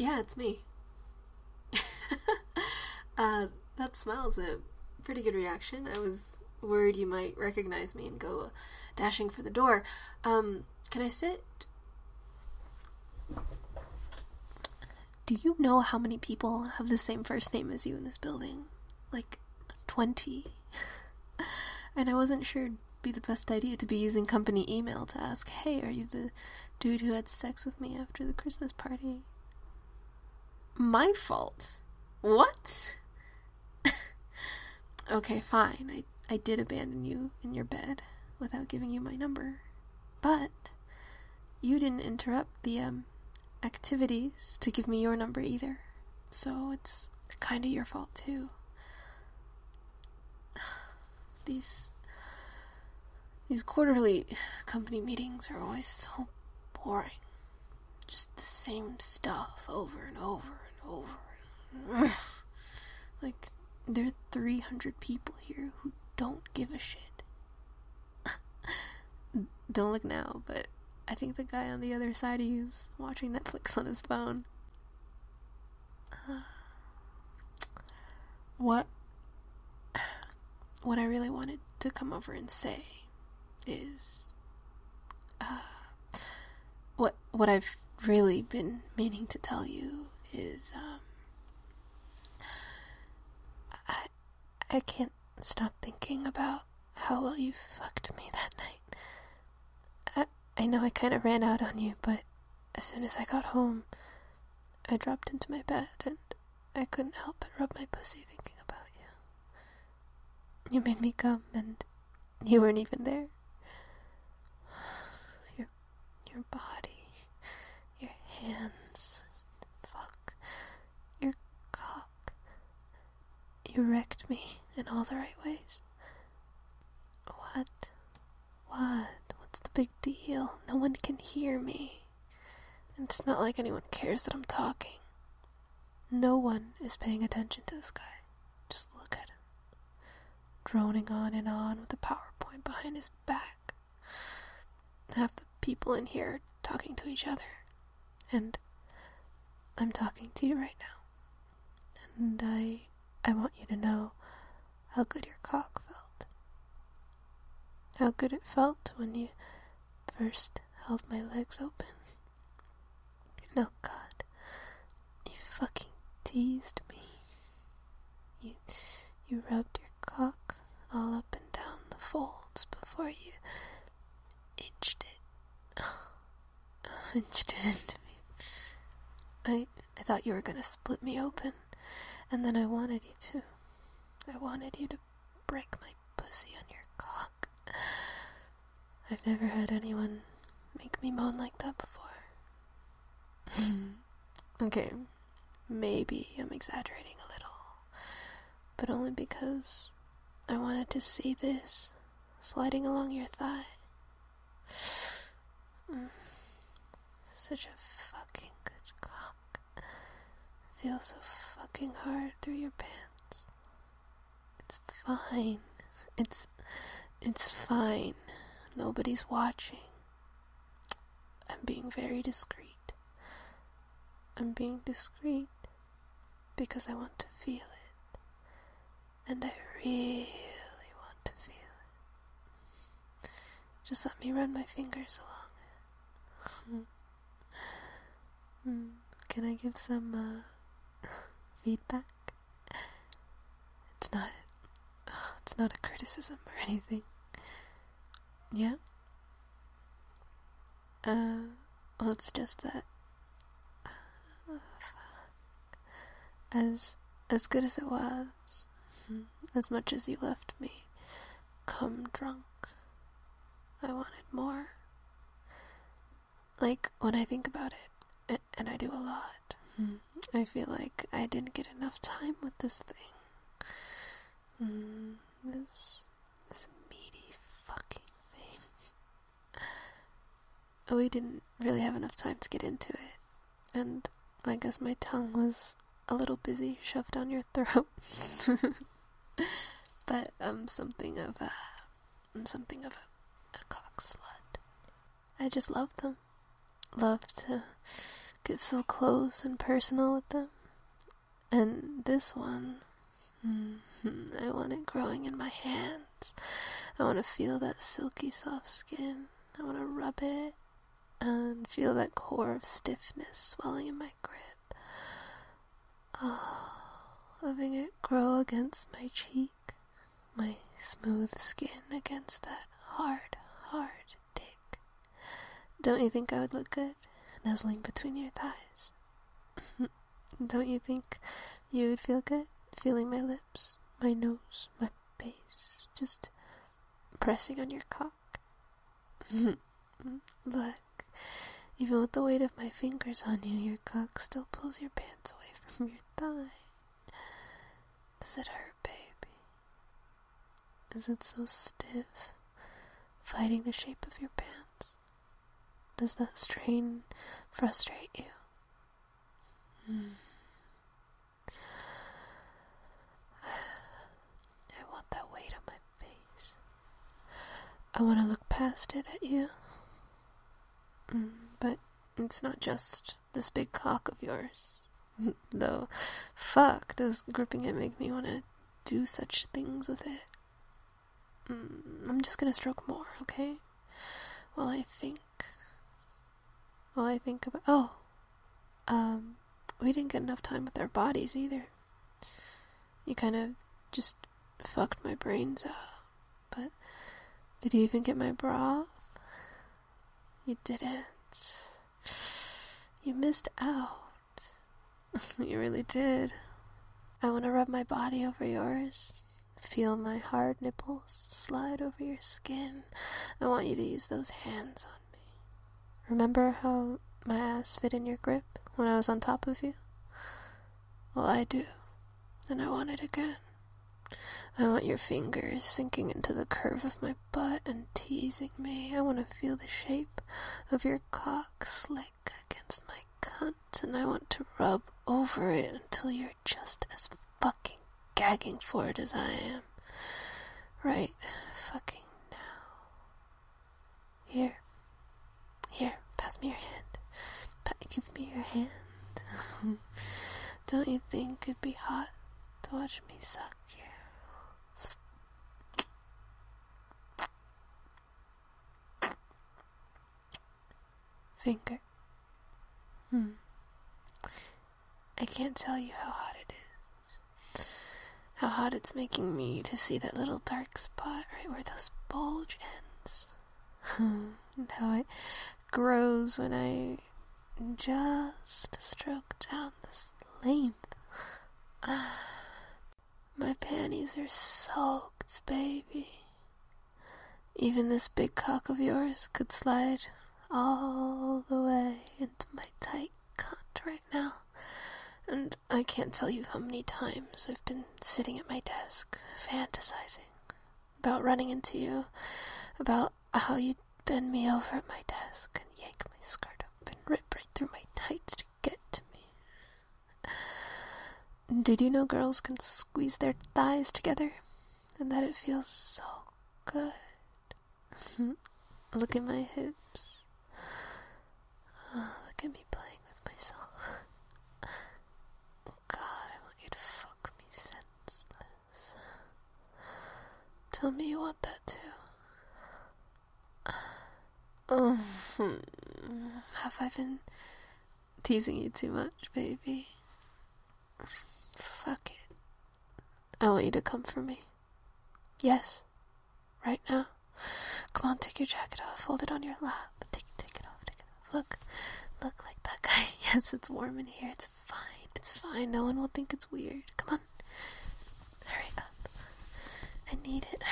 Yeah, it's me. That smile's a pretty good reaction. I was worried you might recognize me and go dashing for the door. Can I sit? Do you know how many people have the same first name as you in this building? Like, 20. And I wasn't sure it'd be the best idea to be using company email to ask, hey, are you the dude who had sex with me after the Christmas party? My fault. What? Okay, fine. I did abandon you in your bed without giving you my number. But you didn't interrupt the, activities to give me your number either. So it's kinda your fault, too. These quarterly company meetings are always so boring. Just the same stuff over and over and over. Like, there are 300 people here who don't give a shit. Don't look now, but I think the guy on the other side of you is watching Netflix on his phone. What I really wanted to come over and say is, what I've really been meaning to tell you is, I can't stop thinking about how well you fucked me that night. I know I kind of ran out on you, but as soon as I got home, I dropped into my bed and I couldn't help but rub my pussy thinking about you. You made me come and you weren't even there. Your body, your hands, fuck, your cock. You wrecked me in all the right ways. What? What's the big deal? No one can hear me. And it's not like anyone cares that I'm talking. No one is paying attention to this guy. Just look at him. Droning on and on with a PowerPoint behind his back. Half the people in here are talking to each other. And I'm talking to you right now. And I want you to know how good your cock felt. How good it felt when you first held my legs open. No, God, you fucking teased me. You rubbed your cock all up and down the folds before you inched it. Inched it into me. I thought you were gonna split me open, and then I wanted you to. I wanted you to break my pussy on your cock. I've never had anyone make me moan like that before. Okay, maybe I'm exaggerating a little, but only because I wanted to see this sliding along your thigh. Such a fucking good cock. Feels so fucking hard through your pants. It's fine. It's fine. Nobody's watching. I'm being very discreet. I'm being discreet because I want to feel it. And I really want to feel it. Just let me run my fingers along it. Can I give some feedback? It's not a criticism or anything. Yeah? Well, it's just that as good as it was, as much as you left me cum drunk, I wanted more. Like, when I think about it, and I do a lot, I feel like I didn't get enough time with this thing. This meaty fucking thing. We didn't really have enough time to get into it, and I guess my tongue was a little busy shoved down your throat. But I'm something of a cock slut. I just love them. Love to get so close and personal with them. And this one, I want it growing in my hands. I want to feel that silky soft skin. I want to rub it and feel that core of stiffness swelling in my grip. Oh, letting it grow against my cheek, my smooth skin against that hard dick. Don't you think I would look good nuzzling between your thighs? Don't you think you would feel good feeling my lips, my nose, my face, just pressing on your cock? Look, even with the weight of my fingers on you, your cock still pulls your pants away from your thigh. Does it hurt, baby? Is it so stiff, fighting the shape of your pants? Does that strain frustrate you? I want that weight on my face. I want to look past it at you. But it's not just this big cock of yours. Though, fuck, does gripping it make me want to do such things with it? I'm just gonna stroke more, okay? While I think about... we didn't get enough time with our bodies either. You kind of just fucked my brains out. But did you even get my bra off? You didn't. You missed out. You really did. I want to rub my body over yours. Feel my hard nipples slide over your skin. I want you to use those hands on me. Remember how my ass fit in your grip when I was on top of you? Well, I do. And I want it again. I want your fingers sinking into the curve of my butt and teasing me. I want to feel the shape of your cock slick against my cunt, and I want to rub over it until you're just as fucking gagging for it as I am. Right fucking now. Here, pass me your hand. Give me your hand. Don't you think it'd be hot to watch me suck you? Finger. I can't tell you how hot it is. How hot it's making me to see that little dark spot right where those bulge ends. And how it grows when I just stroke down this length. My panties are soaked, baby. Even this big cock of yours could slide all the way into my tight cunt right now. And I can't tell you how many times I've been sitting at my desk fantasizing about running into you, about how you'd bend me over at my desk and yank my skirt up and rip right through my tights to get to me. Did you know girls can squeeze their thighs together and that it feels so good? Look at my hips. Look at me playing with myself. God, I want you to fuck me senseless. Tell me you want that too. Have I been teasing you too much, baby? Fuck it. I want you to come for me. Yes. Right now. Come on, take your jacket off. Hold it on your lap. Take it off. Look like that guy. Yes, it's warm in here. It's fine. No one will think it's weird. Come on. Hurry up. I need it.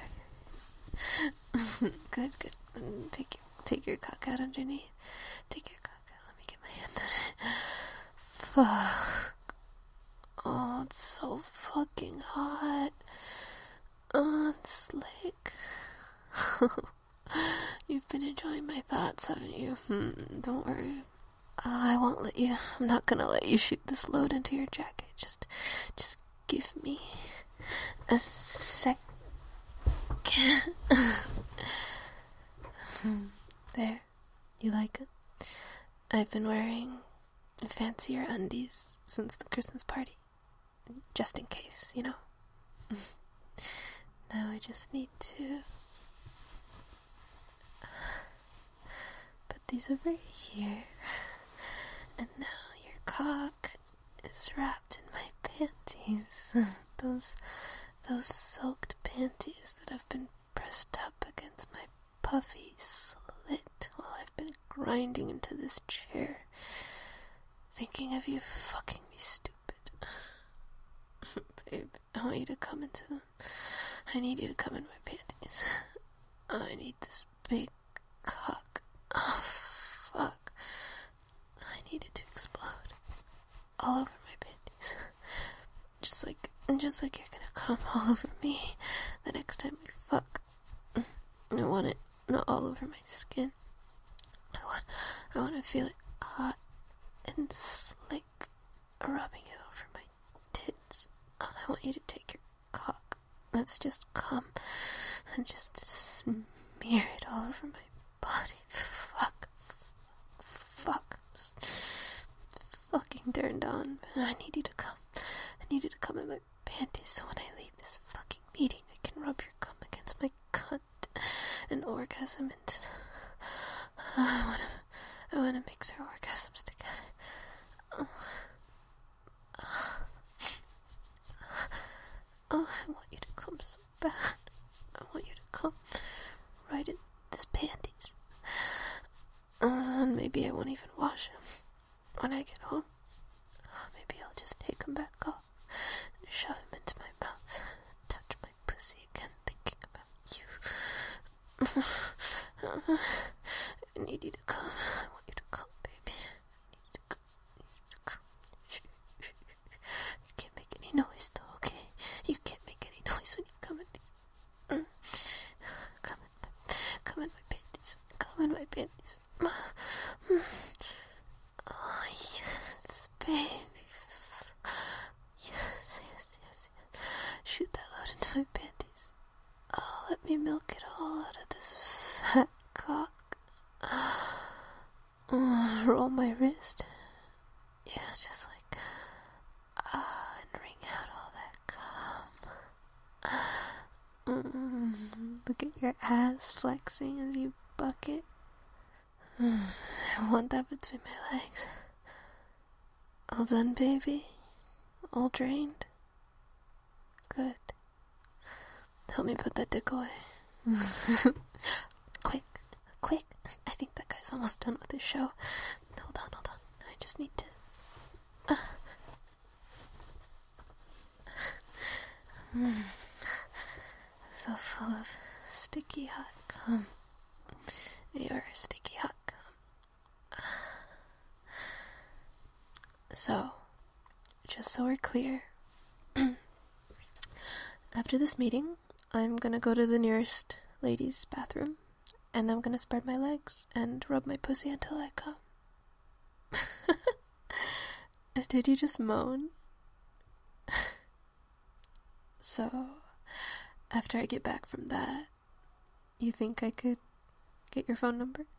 Hurry. Good. Take your cock out underneath. Take your cock out. Let me get my hand on it. Fuck. Oh, it's so fucking hot. Oh, it's slick. You've been enjoying my thoughts, haven't you? Don't worry. I won't let you. I'm not gonna let you shoot this load into your jacket. Just give me a sec. There. You like it? I've been wearing fancier undies since the Christmas party. Just in case, you know. Now I just need to put these over here. And now your cock is wrapped in my panties. Those soaked panties that have been pressed up against my puffy slit while I've been grinding into this chair, thinking of you fucking me stupid. Babe, I want you to come into them. I need you to come in my panties. I need this big cock. Oh, fuck. I need it to explode all over my panties. Just like you're gonna come all over me the next time we fuck. I want it not all over my skin. I want to feel it hot and slick, rubbing it over my tits. I want you to take your cock. Let's just come and just smear it all over my body. Fuck. Fucking turned on. I need you to come. I need you to come in my panties so when I leave this fucking meeting I can rub your cum against my cunt and orgasm into the... I wanna mix our orgasms together. Oh, I want you to come so bad. I want you to come right in this panties. And maybe I won't even wash them when I get home. Maybe I'll just take them back off and shove them into my mouth, touch my pussy again, thinking about you. I need you to come. I want you to come, baby. I need you to come. Shh. You can't make any noise, though, okay? You can't make any noise when you come in. Come in my panties. Come in my panties. Oh, yes, baby. Yes. Shoot that load into my panties. Oh, let me milk it all out of this fat cock. Roll my wrist. Yeah, just like, and wring out all that cum. Look at your ass flexing as you bucket. I want that between my legs. All done, baby? All drained? Good. Help me put that dick away. Quick. I think that guy's almost done with his show. Hold on. I just need to... So full of sticky hot cum. You're a sticky hot cum. So, just so we're clear, after this meeting, I'm gonna go to the nearest ladies' bathroom, and I'm gonna spread my legs and rub my pussy until I come. Did you just moan? So, after I get back from that, you think I could get your phone number?